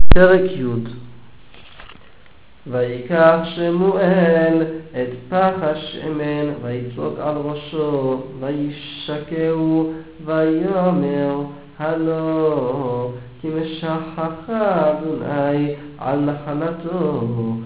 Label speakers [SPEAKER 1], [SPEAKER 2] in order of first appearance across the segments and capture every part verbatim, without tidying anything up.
[SPEAKER 1] פרק י'. ויקח שמואל את פח השמן ויצוק על ראשו וישקהו ויאמר הלא כי משכך אדוני על נחלתו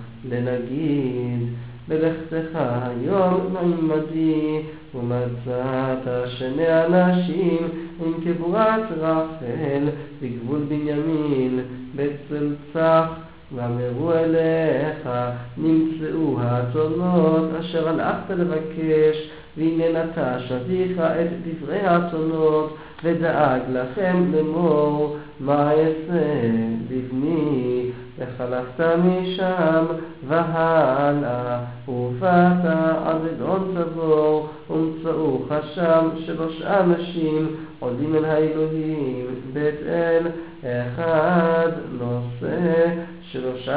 [SPEAKER 1] לנגיד בלכתך היום עמדי ומצאת שני אנשים עם קבורת רחל בגבול בנימין בצל צח ואמרו אליך נמצאו האתונות אשר הלכת לבקש והנה נטש אביך את דברי האתונות ודאג לכם לאמור מה אעשה לבני וחלפת משם והלאה ובאת עד אדון תבור ומצאוך שם שלוש אנשים עולים אל האלוהים בית אל אחד נושא שלושה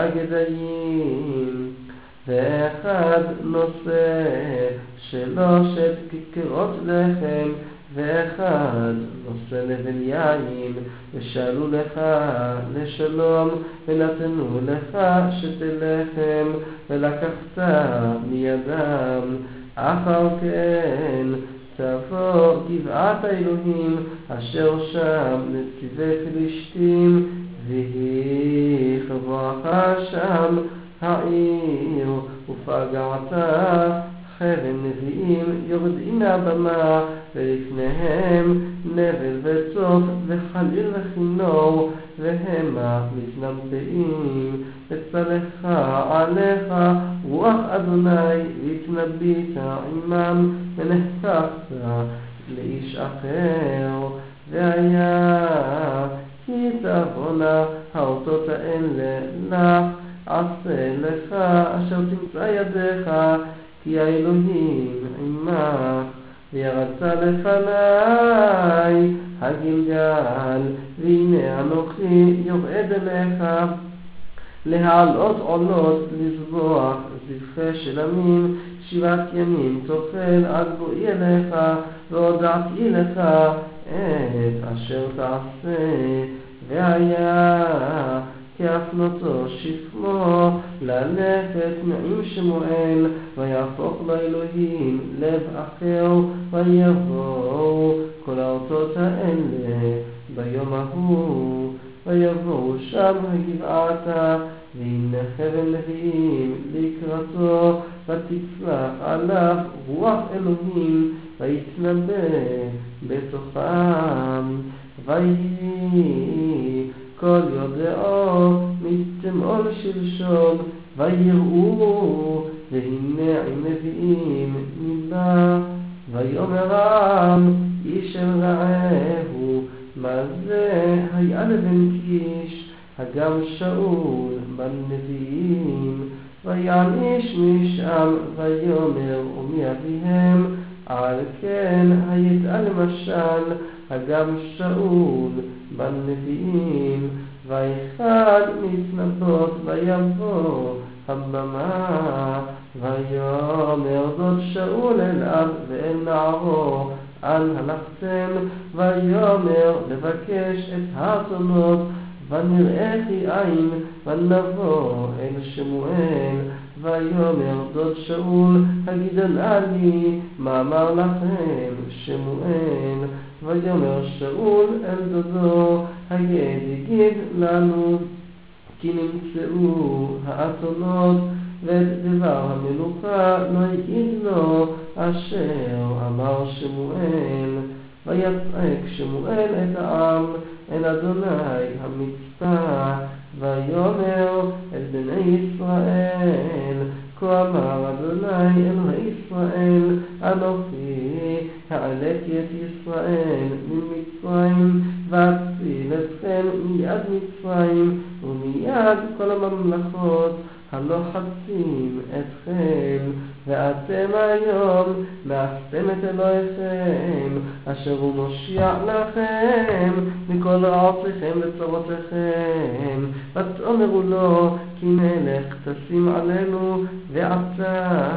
[SPEAKER 1] גדיים ואחד נושא שלושת כיכרות לחם ואחד נושא נבל יין ושאלו לך לשלום ונתנו לך שתי לחם ולקחת מידם אחר כן תבוא גבעת האלוהים אשר שם נציבי פלישתים והיא חברך שם העיר ופגעת חרם נביאים יורדים מהבמה ולפניהם נבל וצוף וחליל וכינור והמה מתנבאים וצלחה עליך רוח אדוני והתנבאת עמם ונחתכת לאיש אחר והיה כי תבונה האותות האלה לך עשה לך אשר תמצא ידיך כי האלוהים עמך וירדת לפני הגלגל והנה אנוכי יורד אליך להעלות עולות לזבוח זבחי שלמים שבעת ימים תאכל עד בואי אליך והודעתי לך את אשר תעשה והיה כהפנותו שפמו ללכת מעם שמואל ויהפוך לאלוהים לב אחר ויבואו כל האותות האלה ביום ההוא ויבואו שם הגבעתה והנה חרם נביאים לקראתו ותצלח עליו רוח אלוהים ויתנבא בתוכם ויהי כל יודעו מתמעול שלשום ויראו והנה עם נביאים ניבא ויאמר העם איש אל רעהו מה זה היה לבן קיש הגם שאול בן נביאים ויעניש משם ויאמר ומי אביהם על כן הידע למשל הגם שאול בן נביאים ואחד מתנבות ויבוא הבמה ויאמר דוד שאול אליו ואל נערו אן הלכתם ויאמר לבקש את האתונות ונראה כי עין ונבוא אל שמואל ויאמר דוד שאול הגידנה לי מה אמר לכם שמואל ויאמר שאול אל דודו הגד הגיד לנו כי נמצאו האתונות ואת דבר המלוכה לא הגיד לו אשר אמר שמואל ויצעק שמואל את העם אל אדוני המצפה ויאמר אל בני ישראל כה אמר אדוני אלוהי ישראל אנוכי העליתי את ישראל ממצרים ואציל אתכם מיד מצרים ומיד כל הממלכות הלא חצים אתכם ואתם היום מאסתם את אלוהיכם אשר הוא מושיע לכם מכל רעותיכם וצרותיכם ותאמרו לו כי מלך תשים עלינו ועתה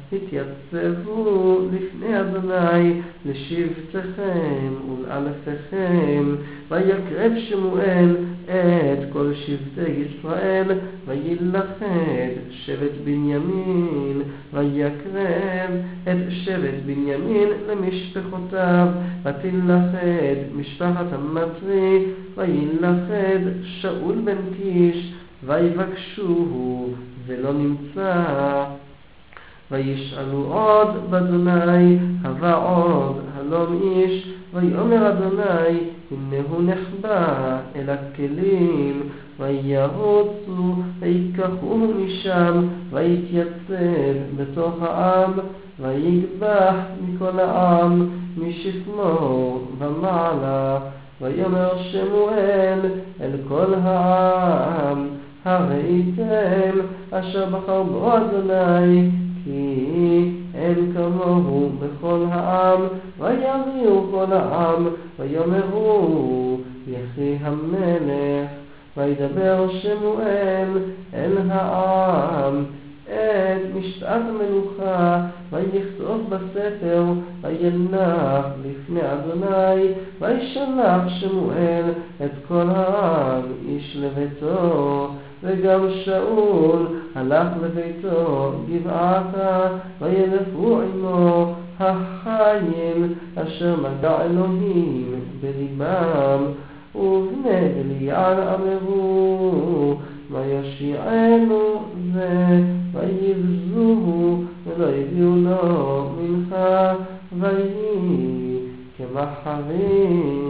[SPEAKER 1] התייצבו לפני אדוני לשבטיכם ולאלפיכם ויקרב שמואל את כל שבטי ישראל, וילכד שבט בנימין, ויקרב את שבט בנימין למשפחותיו, ותילכד משפחת המצרי, וילכד שאול בן קיש, ויבקשוהו ולא נמצא. וישאלו עוד באדוני, הווה עוד הלום איש, ויאמר אדוני, הנהו נחבא אל הכלים, וירוצו ויקחוהו משם, ויתייצב בתוך העם, ויגבח מכל העם משכמו ומעלה. ויאמר שמואל אל כל העם, הראיתם אשר בחר בו אדוני, כי אין כמוהו בכל העם. ויריעו כל העם, ויאמרו יחי המלך. וידבר שמואל אל העם את משפט המלוכה, ויכתוב בספר, וינח לפני אדוני. וישלח שמואל את כל העם איש לביתו, וגם שאול הלך לביתו גבעתה, וילכו עמו החיים אשר נגע אלוהים בליבם. ובני בליעל אמרו, מה יושיענו זה, ויבזוהו ולא הביאו לו מנחה, ויהי כמחרים.